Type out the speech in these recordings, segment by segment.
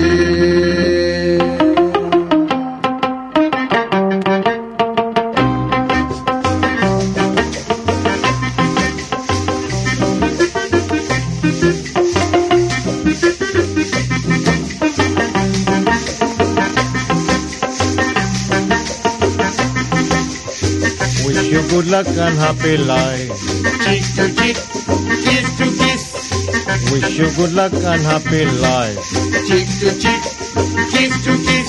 Wish you good luck and happy life. Cheek to cheek, kiss to kiss. Wish you good luck and happy life. Cheek to cheek, kiss to kiss.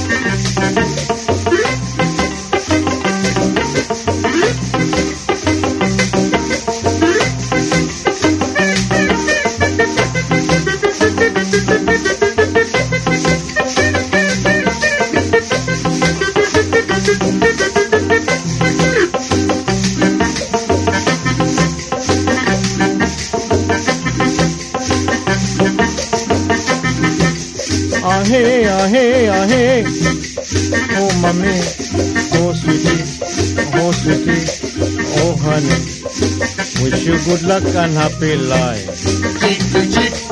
Ahe, ahe, ahe. Oh, mommy. Oh, sweetie. Oh, sweetie. Oh, honey. Wish you good luck and happy life. Cheek to cheek,